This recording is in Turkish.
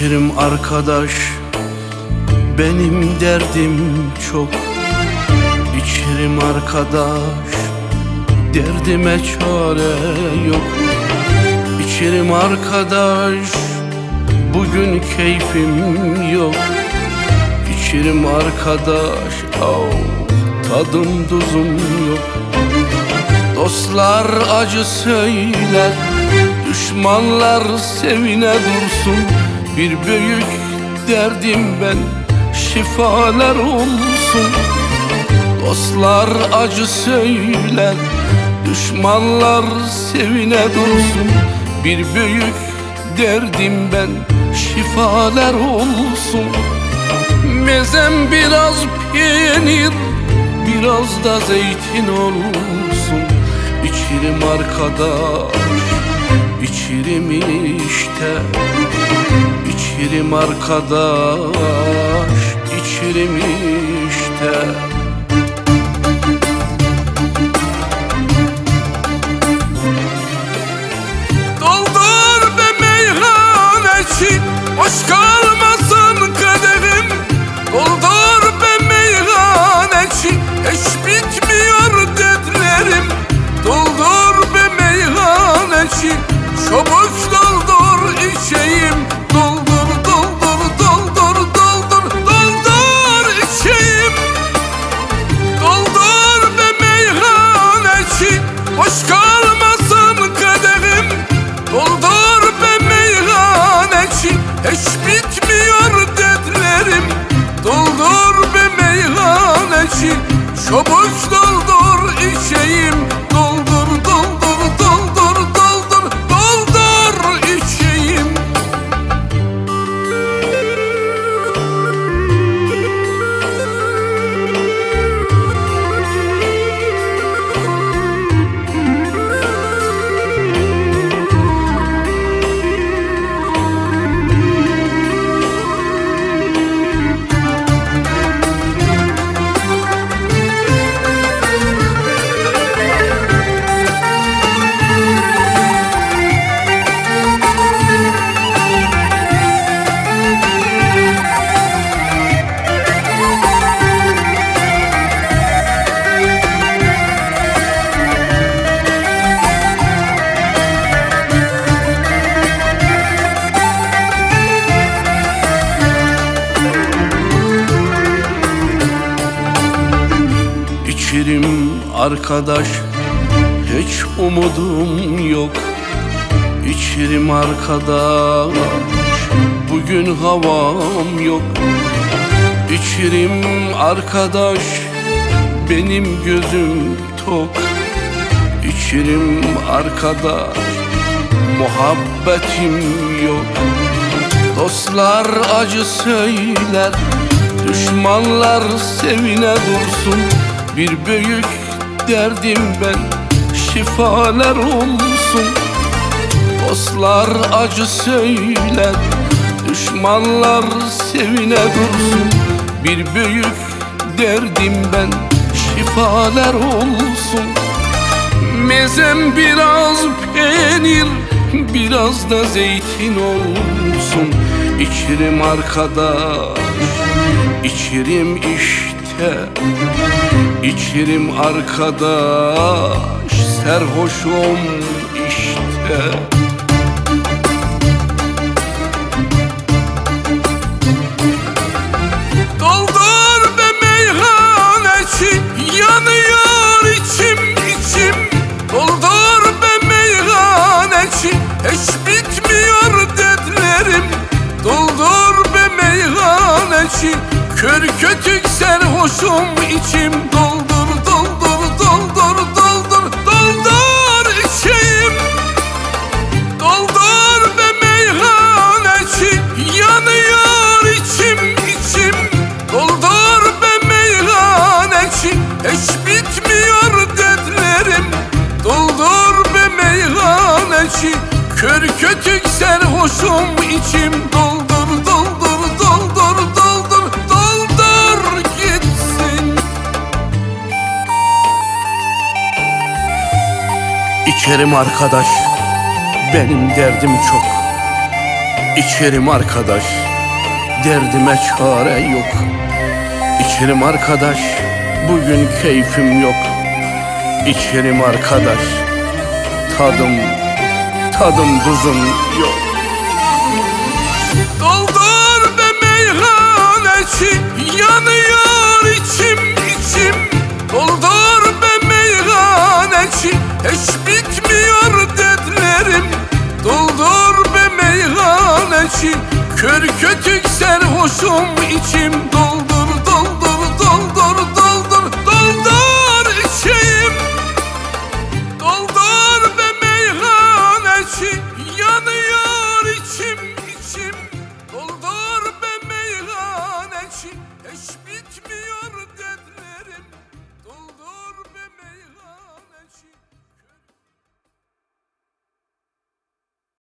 İçerim arkadaş, benim derdim çok. İçerim arkadaş, derdime çare yok. İçerim arkadaş, bugün keyfim yok. İçerim arkadaş, tadım tuzum yok. Dostlar acı söyler, düşmanlar sevine dursun. Bir büyük derdim ben, şifalar olsun. Dostlar acı söyler, düşmanlar sevine dursun. Bir büyük derdim ben, şifalar olsun. Mezem biraz peynir, biraz da zeytin olsun. İçerim arkadaş, içerim işte. İçerim arkadaş, içerim işte. Doldur be meyhaneci, boş kalmasın kadehim. Doldur be meyhaneci, hiç bitmiyor dertlerim. Doldur be meyhaneci, çabuk doldur içeyim. Doldur, doldur, doldur, doldur, doldur içeyim. Doldur be meyhaneci, boş kalmasın kadehim. Doldur be meyhaneci, hiç bitmiyor dertlerim. Doldur be meyhaneci, çabuk doldur içeyim. Doldur, doldur, doldur, doldur, doldur içeyim. İçerim arkadaş, hiç umudum yok. İçerim arkadaş, bugün havam yok. İçerim arkadaş, benim gözüm tok. İçerim arkadaş, muhabbetim yok. Dostlar acı söyler, düşmanlar sevine dursun. Bir büyük derdim ben, şifalar olsun. Dostlar acı söyler, düşmanlar sevine dursun. Bir büyük derdim ben, şifalar olsun. Mezem biraz peynir, biraz da zeytin olsun. İçerim arkadaş, içerim işte. İçerim arkadaş, serhoşum işte. Doldur be meyhaneci, yanıyor içim içim. Doldur be meyhaneci, hiç bitmiyor dertlerim. Doldur be meyhaneci, kör kötük serhoşum içim. Doldur, doldur, doldur, doldur, doldur içeyim. Doldur be meyhaneci, yanıyor içim içim. Doldur be meyhaneci, hiç bitmiyor dertlerim. Doldur be meyhaneci, kör kötük serhoşum içim. Doldur, doldur, doldur, doldur, doldur gitsin. İçerim arkadaş, benim derdim çok. İçerim arkadaş, derdime çare yok. İçerim arkadaş, bugün keyfim yok. İçerim arkadaş, tadım tuzum yok. Doldur be meyhaneci, yanıyor içim içim. Doldur be meyhaneci, hiç bitmiyor dertlerim. Doldur be meyhaneci, kör kötük serhoşum içim. Doldur, doldur, doldur, doldur, doldur içeyim. Doldur be meyhaneci, yanıyor içim içim.